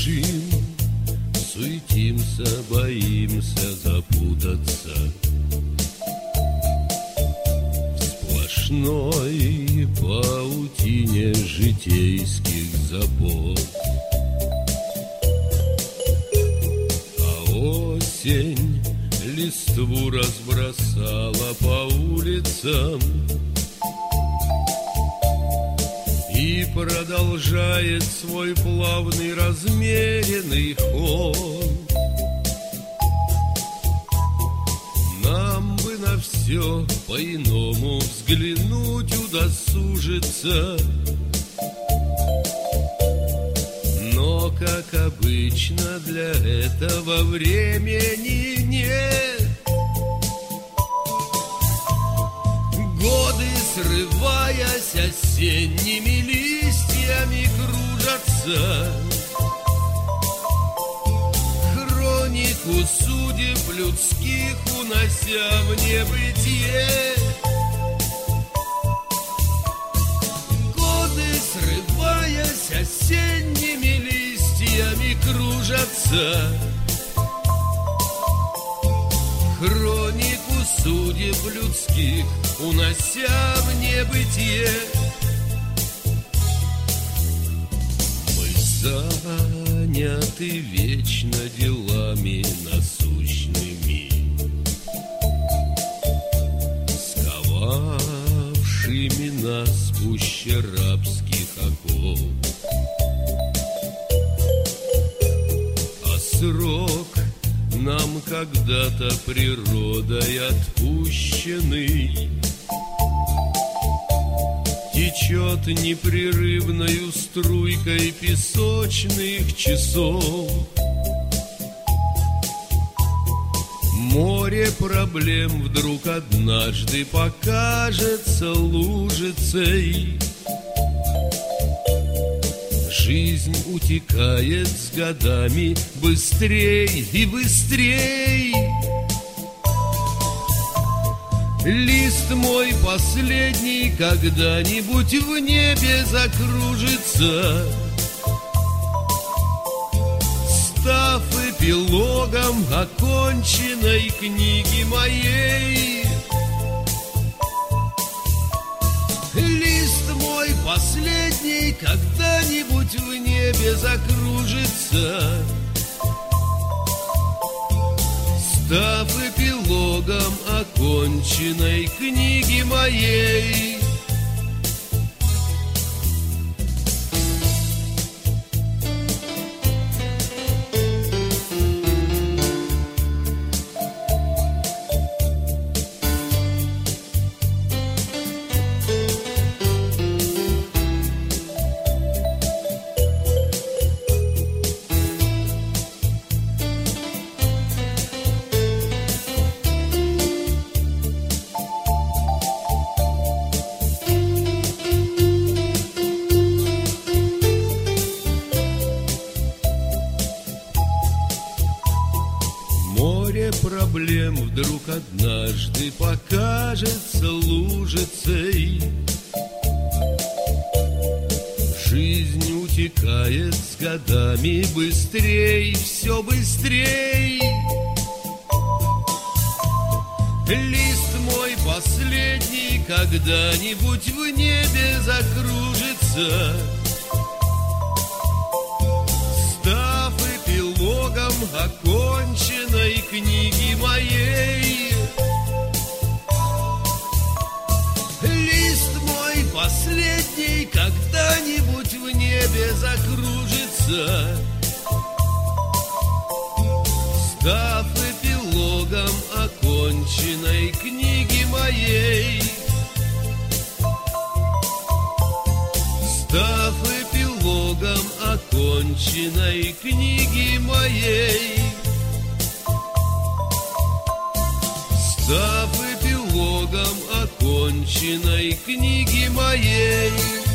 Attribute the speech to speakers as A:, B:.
A: спешим, суетимся, боимся запутаться в сплошной паутине житейских забот. А осень листву разбросала по улицам и продолжает свой плавный размеренный ход. Нам бы на все по-иному взглянуть, удосужиться, но, как обычно, для этого времени нет. Годы, срываясь осенними листьями, кружатся, хронику судеб людских унося в небытие. Годы, срываясь осенними листьями, кружатся, хронику судеб людских унося в небытие. Мы заняты вечно делами насущными, сковавшими нас пуще рабских оков. А срок нам когда-то природой отпущенный течет непрерывною струйкой песочных часов. Море проблем вдруг однажды покажется лужицей. Жизнь утекает с годами быстрей и быстрей. Лист мой последний когда-нибудь в небе закружится, став эпилогом оконченной книги моей. Лист мой последний когда-нибудь в небе закружится, став эпилогом оконченной книги моей. Проблем вдруг однажды покажется лужицей. Жизнь утекает с годами быстрей, все быстрей. Лист мой последний когда-нибудь в небе закружится, став эпилогом оконченной книги моей. Лист мой последний когда-нибудь в небе закружится, став эпилогом оконченной книги моей. Став эпилогом оконченной книги моей. Став эпилогом оконченной книги моей.